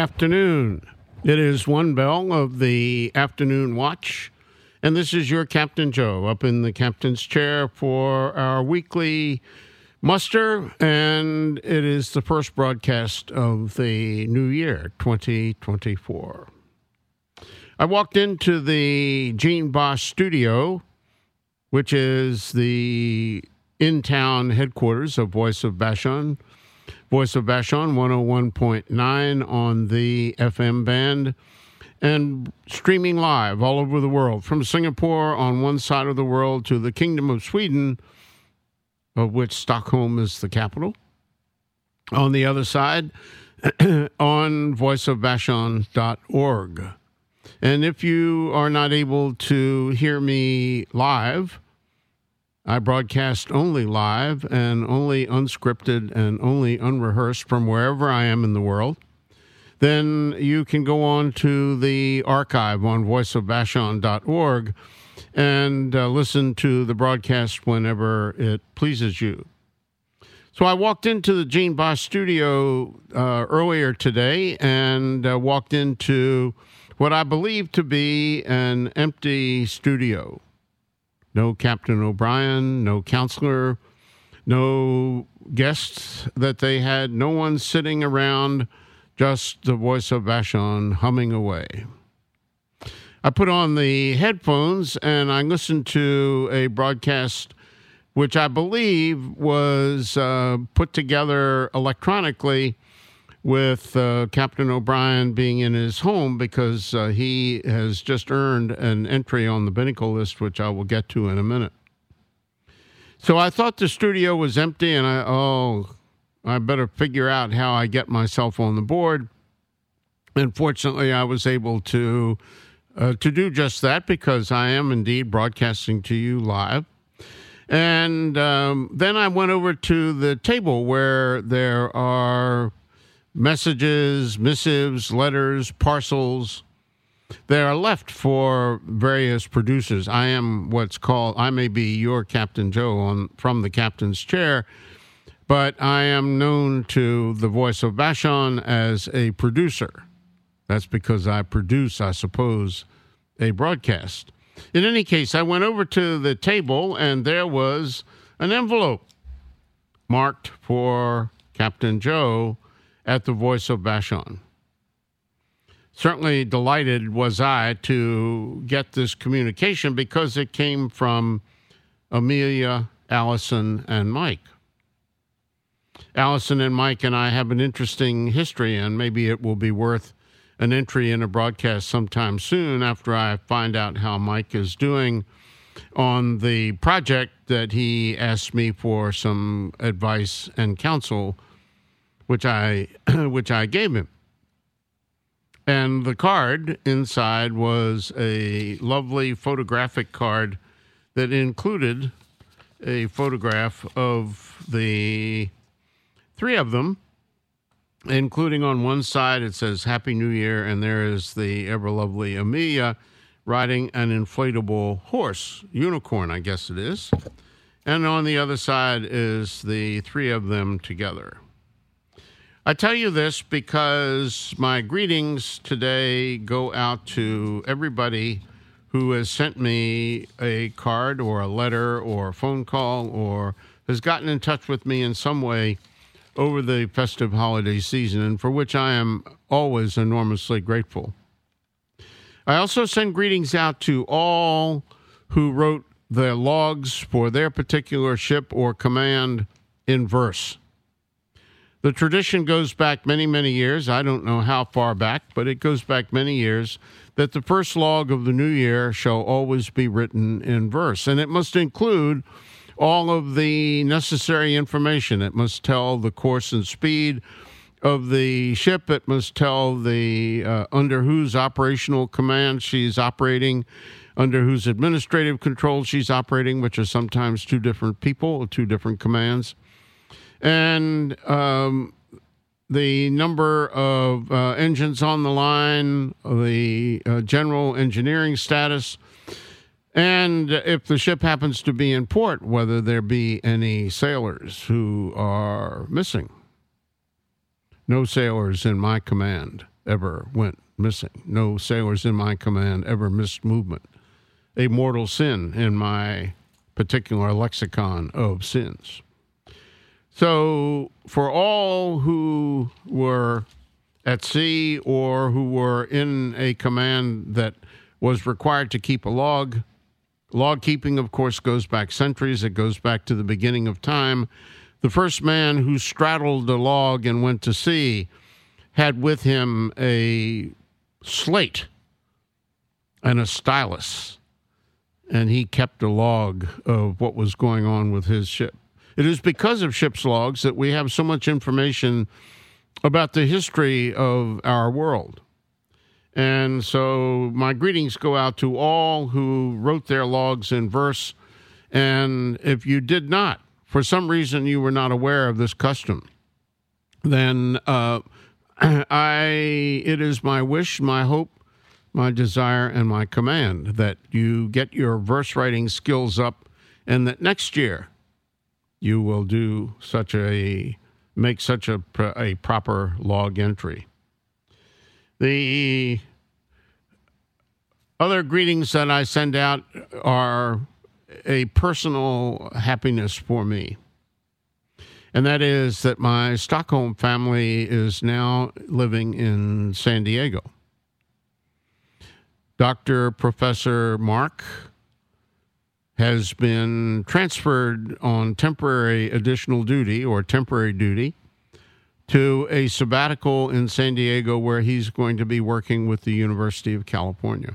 afternoon. It is one bell of the afternoon watch, and this is your Captain Joe up in the captain's chair for our weekly muster, and it is the first broadcast of the new year, 2024. I walked into the Gene Bosch studio, which is the in-town headquarters of Voice of Vashon. Voice of Vashon, 101.9 on the FM band, and streaming live all over the world, from Singapore on one side of the world to the Kingdom of Sweden, of which Stockholm is the capital, on the other side, on voiceofvashon.org. And if you are not able to hear me live, I broadcast only live and only unscripted and only unrehearsed from wherever I am in the world. Then you can go on to the archive on voiceofvashon.org and listen to the broadcast whenever it pleases you. So I walked into the Gene Bosch studio earlier today and walked into what I believe to be an empty studio. No Captain O'Brien, no counselor, no guests that they had, no one sitting around, just the Voice of Vashon humming away. I put on the headphones and I listened to a broadcast which I believe was put together electronically with Captain O'Brien being in his home because he has just earned an entry on the Binnacle list, which I will get to in a minute. So I thought the studio was empty, and I better figure out how I get myself on the board. And fortunately, I was able to do just that because I am indeed broadcasting to you live. And then I went over to the table where there are messages, missives, letters, parcels that are left for various producers. I am I may be your Captain Joe from the captain's chair, but I am known to the Voice of Vashon as a producer. That's because I produce, I suppose, a broadcast. In any case, I went over to the table and there was an envelope marked for Captain Joe at the Voice of Vashon. Certainly delighted was I to get this communication because it came from Amelia, Allison, and Mike. Allison and Mike and I have an interesting history, and maybe it will be worth an entry in a broadcast sometime soon after I find out how Mike is doing on the project that he asked me for some advice and counsel, which I gave him. And the card inside was a lovely photographic card that included a photograph of the three of them, including on one side it says Happy New Year, and there is the ever lovely Amelia riding an inflatable horse, unicorn I guess it is. And on the other side is the three of them together. I tell you this because my greetings today go out to everybody who has sent me a card or a letter or a phone call or has gotten in touch with me in some way over the festive holiday season, and for which I am always enormously grateful. I also send greetings out to all who wrote their logs for their particular ship or command in verse. The tradition goes back many, many years. I don't know how far back, but it goes back many years, that the first log of the new year shall always be written in verse. And it must include all of the necessary information. It must tell the course and speed of the ship. It must tell the under whose operational command she's operating, under whose administrative control she's operating, which are sometimes two different people, two different commands. And the number of engines on the line, the general engineering status, and if the ship happens to be in port, whether there be any sailors who are missing. No sailors in my command. ever went missing. No sailors in my command ever missed movement. A mortal sin in my particular lexicon of sins. So for all who were at sea or who were in a command that was required to keep a log, log keeping, of course, goes back centuries. It goes back to the beginning of time. The first man who straddled a log and went to sea had with him a slate and a stylus, and he kept a log of what was going on with his ship. It is because of ship's logs that we have so much information about the history of our world. And so my greetings go out to all who wrote their logs in verse. And if you did not, for some reason you were not aware of this custom, then it is my wish, my hope, my desire, and my command that you get your verse writing skills up, and that next year you will make such a proper log entry. The other greetings that I send out are a personal happiness for me. And that is that my Stockholm family is now living in San Diego. Dr. Professor Mark has been transferred on temporary additional duty or temporary duty to a sabbatical in San Diego where he's going to be working with the University of California.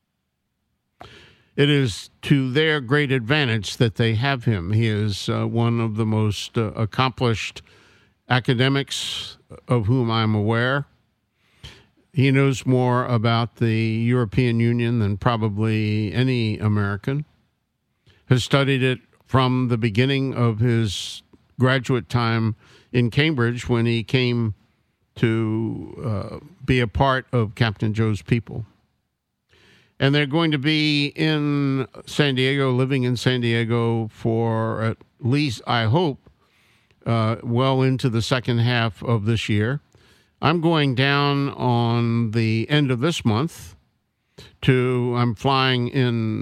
It is to their great advantage that they have him. He is one of the most accomplished academics of whom I'm aware. He knows more about the European Union than probably any American. Has studied it from the beginning of his graduate time in Cambridge when he came to be a part of Captain Joe's people. And they're going to be in San Diego, living in San Diego for at least, I hope, well into the second half of this year. I'm going down on the end of this month I'm flying in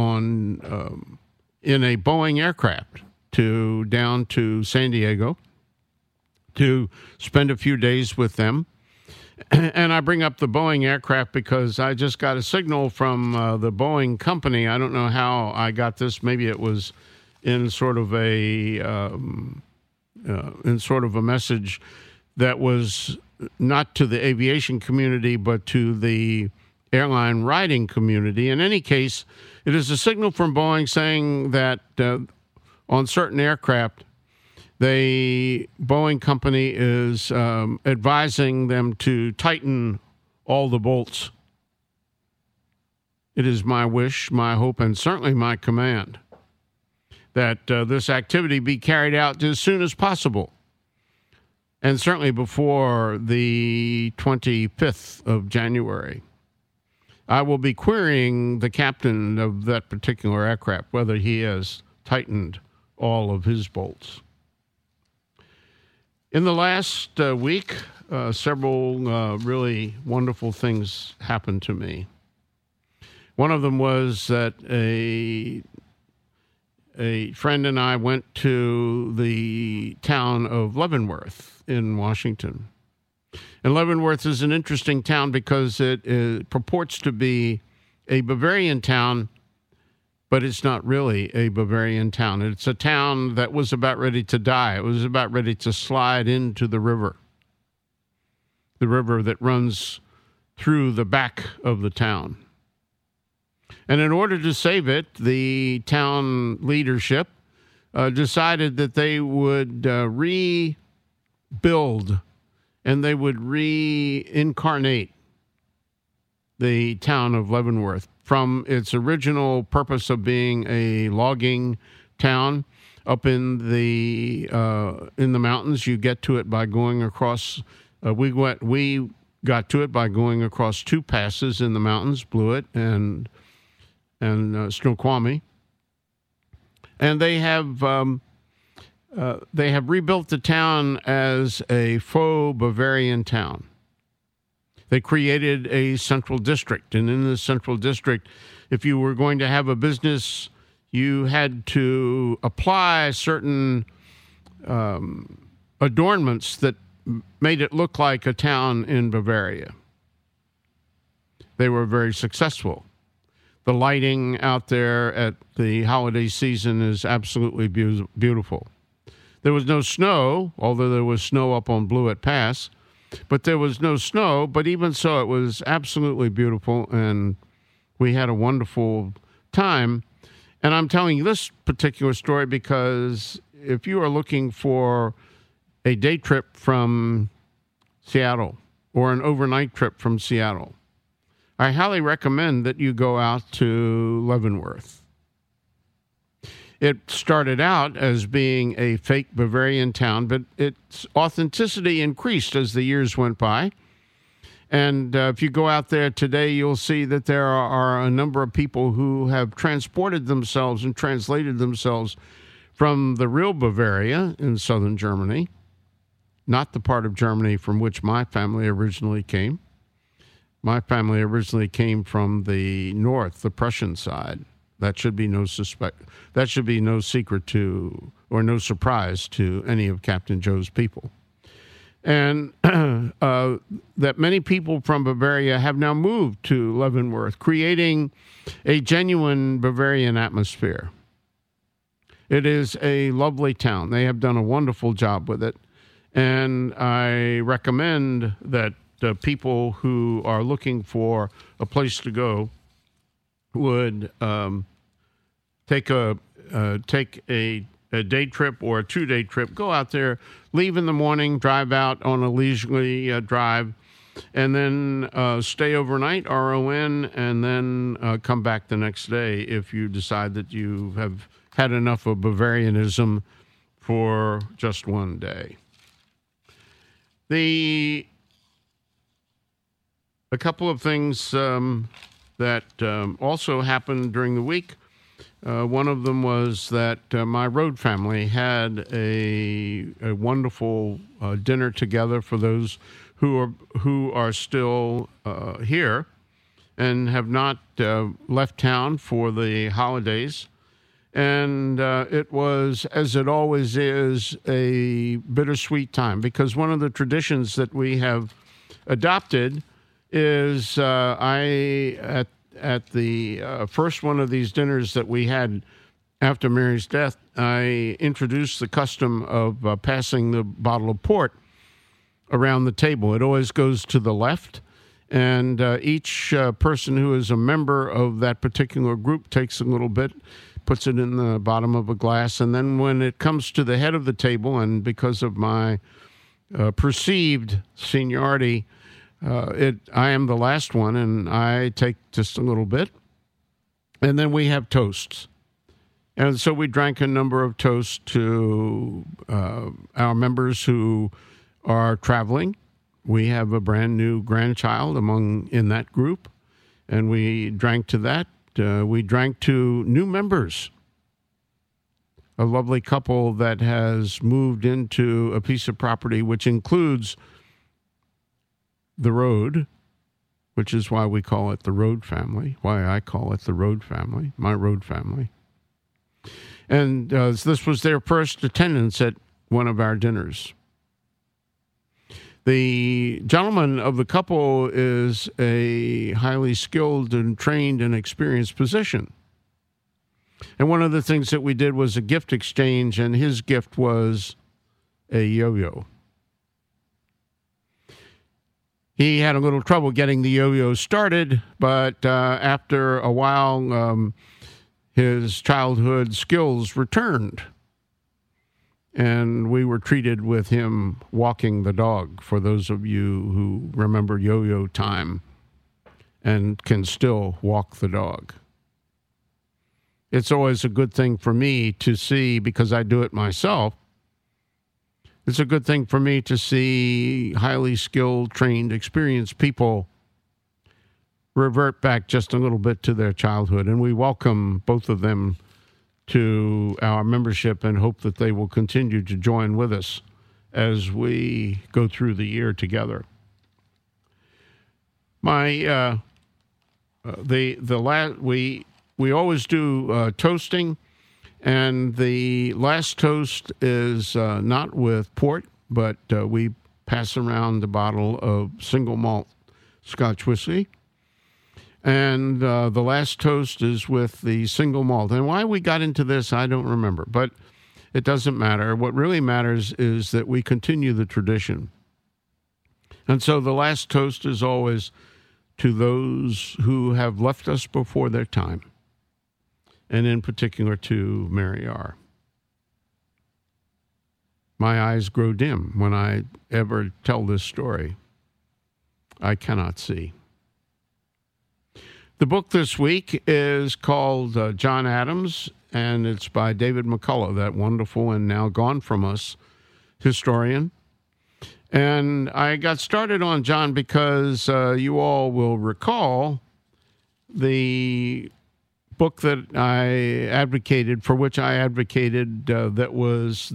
a Boeing aircraft down to San Diego to spend a few days with them. And I bring up the Boeing aircraft because I just got a signal from the Boeing company. I don't know how I got this. Maybe it was in sort of a message that was not to the aviation community, but to the airline riding community. In any case, it is a signal from Boeing saying that on certain aircraft, the Boeing company is advising them to tighten all the bolts. It is my wish, my hope, and certainly my command that this activity be carried out as soon as possible, and certainly before the 25th of January. I will be querying the captain of that particular aircraft whether he has tightened all of his bolts. In the last week, several really wonderful things happened to me. One of them was that a friend and I went to the town of Leavenworth in Washington. And Leavenworth is an interesting town because it purports to be a Bavarian town, but it's not really a Bavarian town. It's a town that was about ready to die. It was about ready to slide into the river that runs through the back of the town. And in order to save it, the town leadership decided that they would rebuild and they would reincarnate the town of Leavenworth from its original purpose of being a logging town up in the mountains. You get to it by going across. We got to it by going across two passes in the mountains, Blewett and Snoqualmie, and they have rebuilt the town as a faux Bavarian town. They created a central district, and in the central district, if you were going to have a business, you had to apply certain adornments that made it look like a town in Bavaria. They were very successful. The lighting out there at the holiday season is absolutely beautiful. There was no snow, although there was snow up on Blewett Pass, but there was no snow. But even so, it was absolutely beautiful, and we had a wonderful time. And I'm telling you this particular story because if you are looking for a day trip from Seattle or an overnight trip from Seattle, I highly recommend that you go out to Leavenworth. It started out as being a fake Bavarian town, but its authenticity increased as the years went by. And if you go out there today, you'll see that there are a number of people who have transported themselves and translated themselves from the real Bavaria in southern Germany, not the part of Germany from which my family originally came. My family originally came from the north, the Prussian side. That should be no secret to, or no surprise to any of Captain Joe's people. And that many people from Bavaria have now moved to Leavenworth, creating a genuine Bavarian atmosphere. It is a lovely town. They have done a wonderful job with it. And I recommend that people who are looking for a place to go would take a day trip or a 2-day trip. Go out there, leave in the morning, drive out on a leisurely drive, and then stay overnight, RON, and then come back the next day if you decide that you have had enough of Bavarianism for just one day. A couple of things that also happened during the week. One of them was that my road family had a wonderful dinner together for those who are still here and have not left town for the holidays. And it was, as it always is, a bittersweet time because one of the traditions that we have adopted is at the first one of these dinners that we had after Mary's death, I introduced the custom of passing the bottle of port around the table. It always goes to the left, and each person who is a member of that particular group takes a little bit, puts it in the bottom of a glass, and then when it comes to the head of the table, and because of my perceived seniority, I am the last one, and I take just a little bit. And then we have toasts. And so we drank a number of toasts to our members who are traveling. We have a brand new grandchild in that group, and we drank to that. We drank to new members, a lovely couple that has moved into a piece of property which includes the road, which is why we call it the Road family, why I call it the Road family, my road family. And this was their first attendance at one of our dinners. The gentleman of the couple is a highly skilled and trained and experienced physician. And one of the things that we did was a gift exchange, and his gift was a yo-yo. He had a little trouble getting the yo-yo started, but after a while, his childhood skills returned. And we were treated with him walking the dog, for those of you who remember yo-yo time and can still walk the dog. It's always a good thing for me to see, because I do it myself, it's a good thing for me to see highly skilled, trained, experienced people revert back just a little bit to their childhood. And we welcome both of them to our membership and hope that they will continue to join with us as we go through the year together. My we always do toasting, and the last toast is not with port, but we pass around the bottle of single malt Scotch whiskey. And the last toast is with the single malt. And why we got into this, I don't remember, but it doesn't matter. What really matters is that we continue the tradition. And so the last toast is always to those who have left us before their time, and in particular to Mary R. My eyes grow dim when I ever tell this story. I cannot see. The book this week is called John Adams, and it's by David McCullough, that wonderful and now gone from us historian. And I got started on John because you all will recall the book that I advocated, for which I advocated, that was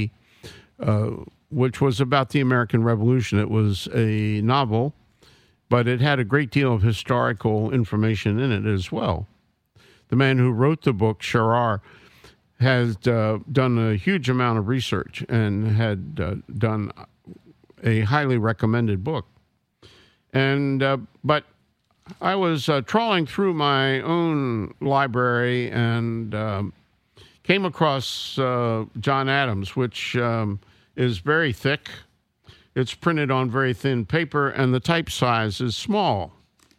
which was about the American Revolution. It was a novel, but it had a great deal of historical information in it as well. The man who wrote the book, Sharar, has done a huge amount of research and had done a highly recommended book. And but I was trawling through my own library and came across John Adams, which is very thick. It's printed on very thin paper, and the type size is small.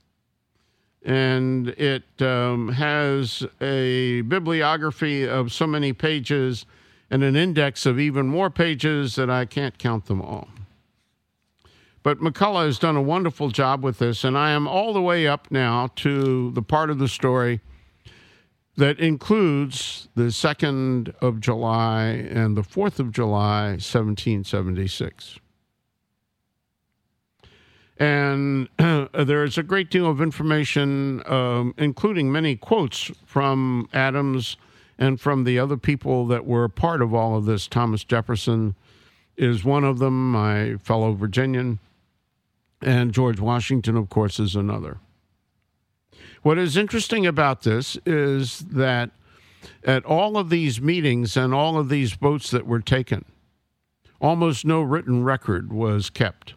And it has a bibliography of so many pages and an index of even more pages that I can't count them all. But McCullough has done a wonderful job with this, and I am all the way up now to the part of the story that includes the 2nd of July and the 4th of July, 1776. And there is a great deal of information, including many quotes from Adams and from the other people that were part of all of this. Thomas Jefferson is one of them, my fellow Virginian, and George Washington, of course, is another. What is interesting about this is that at all of these meetings and all of these votes that were taken, almost no written record was kept.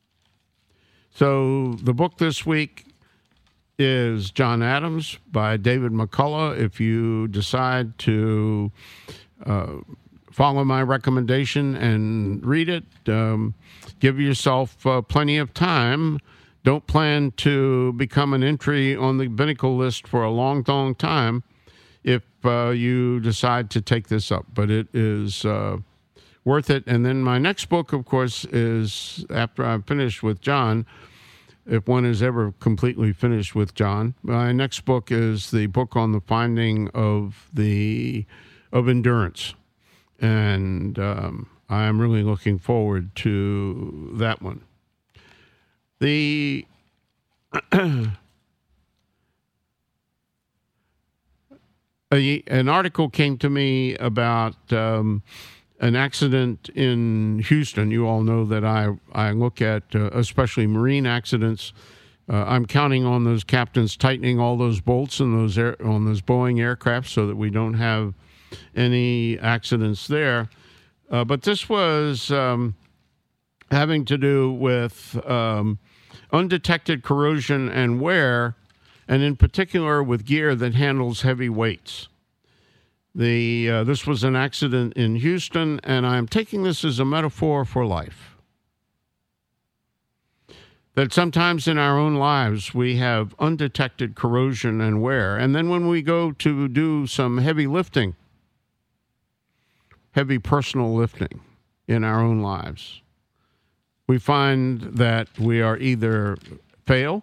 So the book this week is John Adams by David McCullough. If you decide to follow my recommendation and read it, give yourself plenty of time. Don't plan to become an entry on the Binnacle list for a long, long time if you decide to take this up. But it is worth it. And then my next book, of course, is after I'm finished with John, if one is ever completely finished with John. My next book is the book on the finding of endurance. And I'm really looking forward to that one. An article came to me about an accident in Houston. You all know that I look at especially marine accidents. I'm counting on those captains tightening all those bolts on those Boeing aircraft so that we don't have any accidents there. But this was having to do with undetected corrosion and wear, and in particular with gear that handles heavy weights. This was an accident in Houston, and I'm taking this as a metaphor for life. That sometimes in our own lives we have undetected corrosion and wear, and then when we go to do some heavy lifting, heavy personal lifting in our own lives, we find that we are either fail,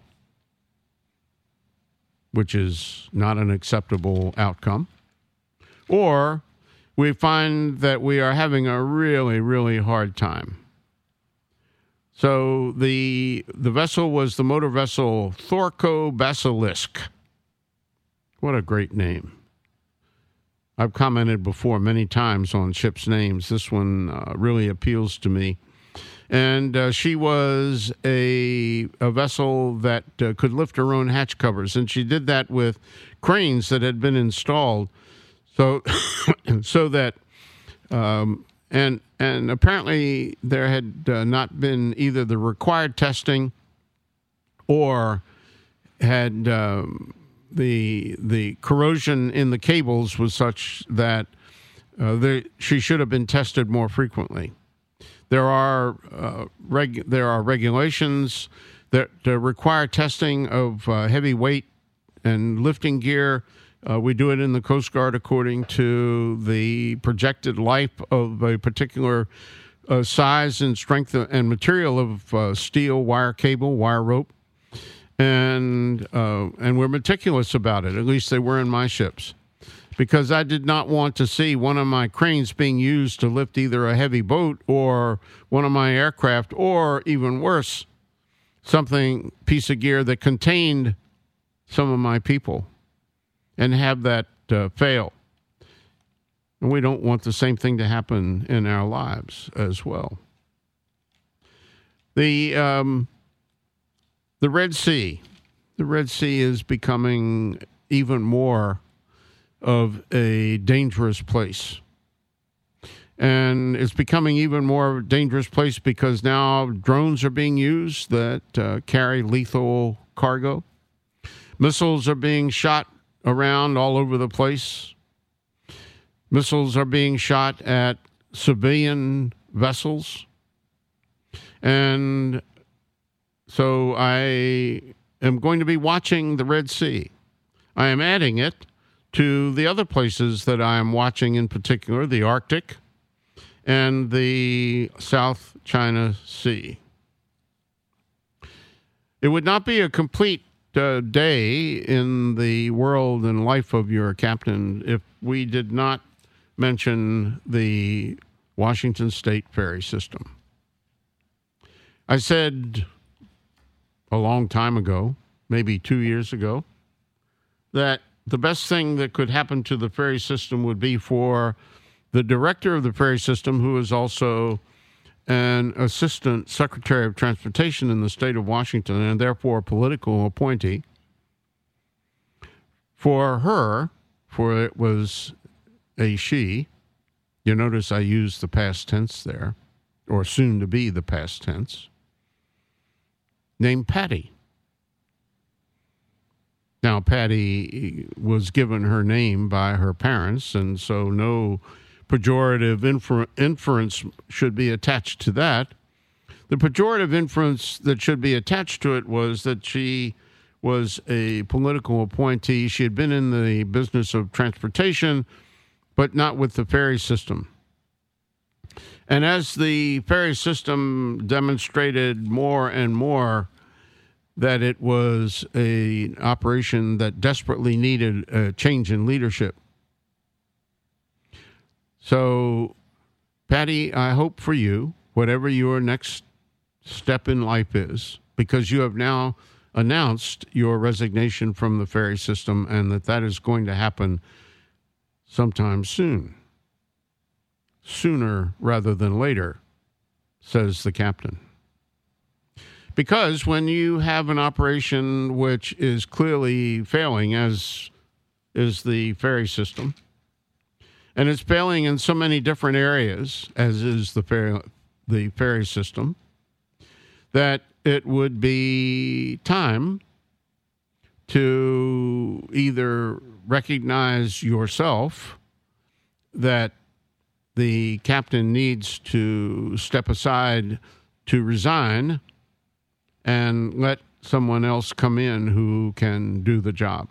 which is not an acceptable outcome, or we find that we are having a really, really hard time. So the vessel was the motor vessel Thorco Basilisk. What a great name. I've commented before many times on ships' names. This one really appeals to me. And she was a vessel that could lift her own hatch covers, and she did that with cranes that had been installed, so so that and apparently there had not been either the required testing or had the corrosion in the cables was such that she should have been tested more frequently. There are regulations that require testing of heavy weight and lifting gear. We do it in the Coast Guard according to the projected life of a particular size and strength and material of steel, wire cable, wire rope. And we're meticulous about it. At least they were in my ships, because I did not want to see one of my cranes being used to lift either a heavy boat or one of my aircraft, or even worse, piece of gear that contained some of my people, and have that fail. And we don't want the same thing to happen in our lives as well. The Red Sea. The Red Sea is becoming even more of a dangerous place. And it's becoming even more of a dangerous place because now drones are being used that carry lethal cargo. Missiles are being shot around all over the place. Missiles are being shot at civilian vessels. And so I am going to be watching the Red Sea. I am adding it to the other places that I am watching, in particular, the Arctic and the South China Sea. It would not be a complete day in the world and life of your captain if we did not mention the Washington State ferry system. I said a long time ago, maybe 2 years ago, that the best thing that could happen to the ferry system would be for the director of the ferry system, who is also an assistant secretary of transportation in the state of Washington and therefore a political appointee, for it was a she. You notice I used the past tense there, or soon to be the past tense, named Patty. Now, Patty was given her name by her parents, and so no pejorative inference should be attached to that. The pejorative inference that should be attached to it was that she was a political appointee. She had been in the business of transportation, but not with the ferry system. And as the ferry system demonstrated more and more that it was an operation that desperately needed a change in leadership. So, Patty, I hope for you, whatever your next step in life is, because you have now announced your resignation from the ferry system and that is going to happen sometime soon. Sooner rather than later, says the captain. Because when you have an operation which is clearly failing, as is the ferry system, and it's failing in so many different areas, as is the ferry system, that it would be time to either recognize yourself that the captain needs to step aside to resign and let someone else come in who can do the job.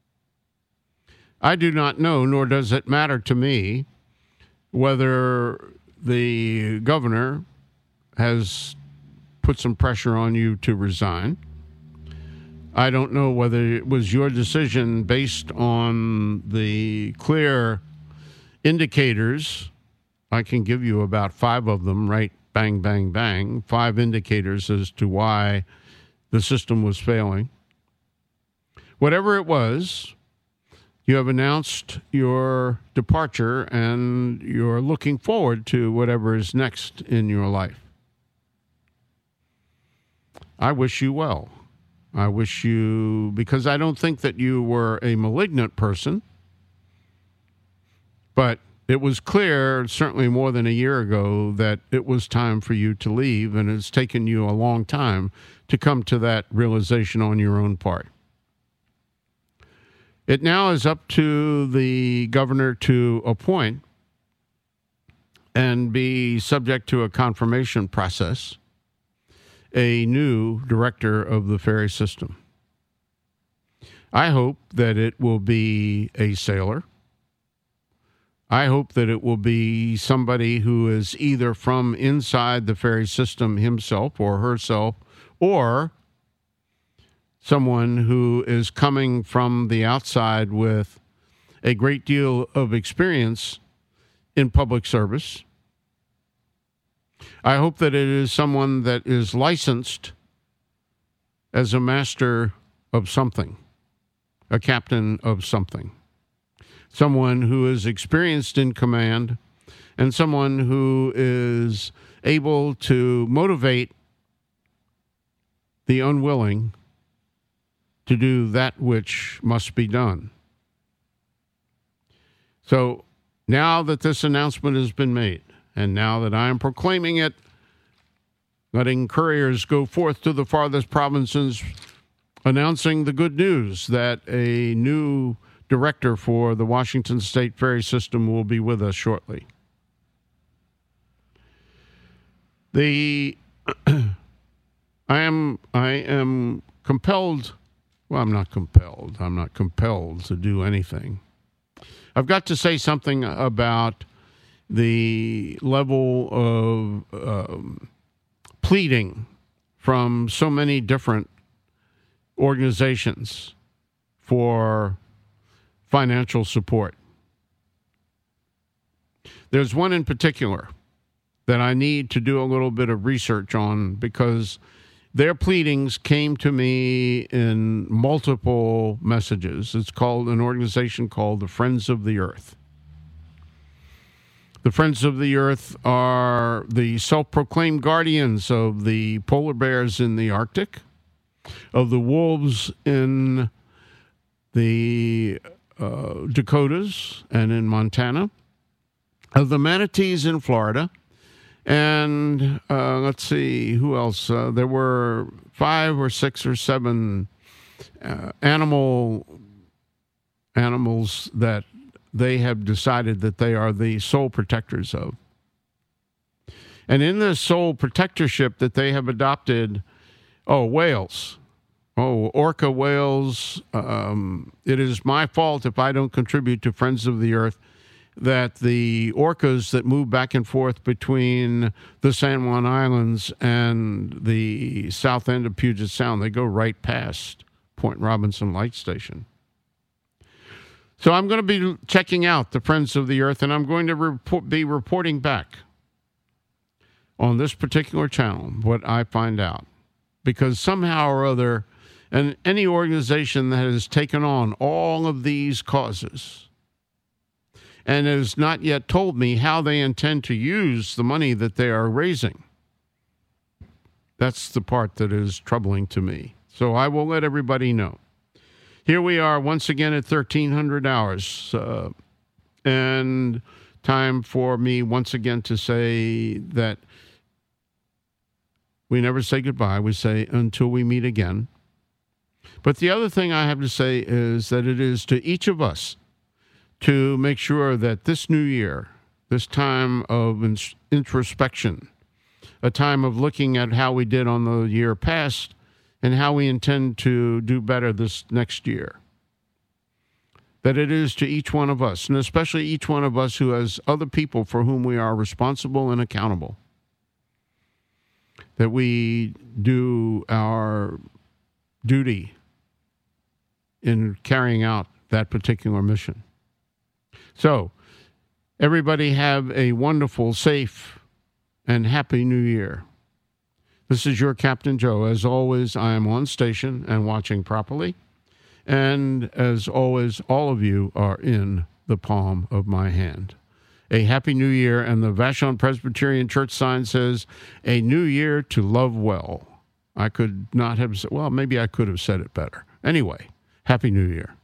I do not know, nor does it matter to me, whether the governor has put some pressure on you to resign. I don't know whether it was your decision based on the clear indicators. I can give you about 5 of them, right? Bang, bang, bang. 5 indicators as to why the system was failing. Whatever it was, you have announced your departure and you're looking forward to whatever is next in your life. I wish you well. I wish you, because I don't think that you were a malignant person, but it was clear, certainly more than a year ago, that it was time for you to leave, and it's taken you a long time to come to that realization on your own part. It now is up to the governor to appoint and be subject to a confirmation process a new director of the ferry system. I hope that it will be a sailor. I hope that it will be somebody who is either from inside the ferry system himself or herself, or someone who is coming from the outside with a great deal of experience in public service. I hope that it is someone that is licensed as a master of something, a captain of something, someone who is experienced in command, and someone who is able to motivate the unwilling to do that which must be done. So now that this announcement has been made, and now that I am proclaiming it, letting couriers go forth to the farthest provinces, announcing the good news that a new director for the Washington State Ferry System will be with us shortly. I am compelled. Well, I'm not compelled. I'm not compelled to do anything. I've got to say something about the level of pleading from so many different organizations for financial support. There's one in particular that I need to do a little bit of research on, because their pleadings came to me in multiple messages. It's called an organization called the Friends of the Earth. The Friends of the Earth are the self-proclaimed guardians of the polar bears in the Arctic, of the wolves in the Dakotas and in Montana, of the manatees in Florida, and let's see, who else? There were 5 or 6 or 7 animals that they have decided that they are the sole protectors of. And in this sole protectorship that they have adopted, whales. Orca whales. It is my fault if I don't contribute to Friends of the Earth that the orcas that move back and forth between the San Juan Islands and the south end of Puget Sound, they go right past Point Robinson Light Station. So I'm going to be checking out the Friends of the Earth, and I'm going to be reporting back on this particular channel what I find out. Because somehow or other, and any organization that has taken on all of these causes and has not yet told me how they intend to use the money that they are raising, that's the part that is troubling to me. So I will let everybody know. Here we are once again at 1300 hours, and time for me once again to say that we never say goodbye. We say until we meet again. But the other thing I have to say is that it is to each of us to make sure that this new year, this time of introspection, a time of looking at how we did on the year past and how we intend to do better this next year, that it is to each one of us, and especially each one of us who has other people for whom we are responsible and accountable, that we do our duty in carrying out that particular mission. So, everybody have a wonderful, safe, and happy New Year. This is your Captain Joe. As always, I am on station and watching properly. And as always, all of you are in the palm of my hand. A happy New Year, and the Vashon Presbyterian Church sign says, a new year to love well. I could not have, well, maybe I could have said it better. Anyway, Happy New Year.